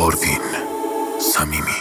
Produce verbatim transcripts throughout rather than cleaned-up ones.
پروین صمیمی.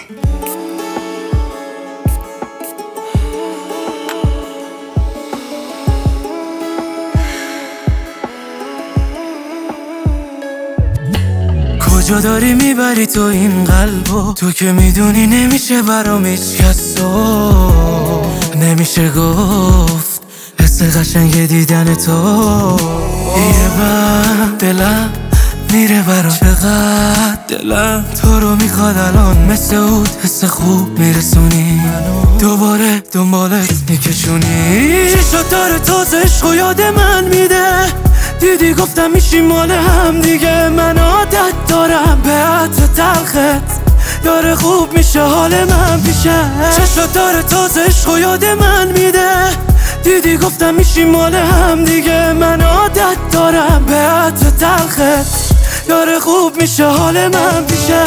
کجا داری میبری تو این قلبو؟ تو که میدونی نمیشه برام هیچ کسو، نمیشه گفت حس قشنگ دیدن تو. یه بر دلم میره برام، چقدر دلم تو رو میخواد الان، مثل اود حس خوب میرسونی، دوباره دنبالت میکشونی. چشات داره تازه عشق و یاد من میده، دیدی گفتم میشی مال هم دیگه. من عادت دارم به عطر تلخت، داره خوب میشه حال من پیشه. چشات داره تازه عشق و یاد من میده، دیدی گفتم میشی مال هم دیگه. من عادت دارم به عطر تلخت، داره خوب میشه حال من پیشه.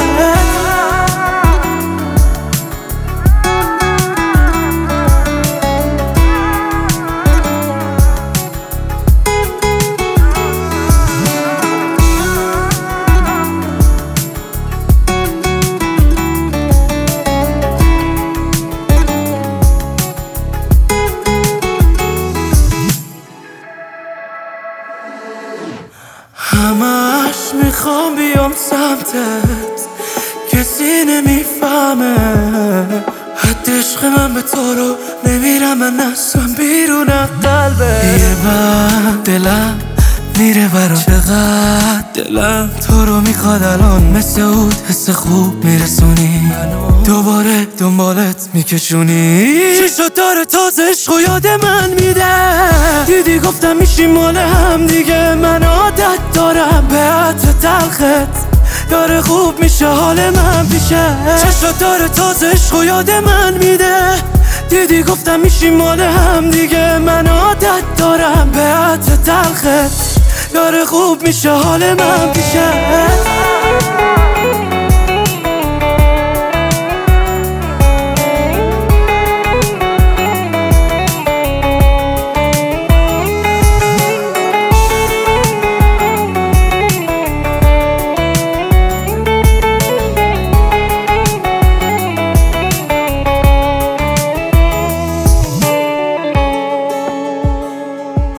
همش میخوام بیام سمتت، کسی نمیفهمه حد عشق من به تو رو نمیرم من اصلا بیرون قلبه. یه بر دلم میره برام، چقدر دلم تو رو میخواد الان، مثل اود حس خوب میرسونی، دوباره دنبالت میکشونی. چشات داره تازه عشق و یاد من میده، دیدی گفتم میشی مال هم دیگه. من عادت دارم به عطر تلخت، داره خوب میشه حال من پیشه. چشات داره تازه عشق و یاد من میده، دیدی گفتم میشی مال هم دیگه. من عادت دارم به عطر تلخت، داره خوب میشه حال من پیشه.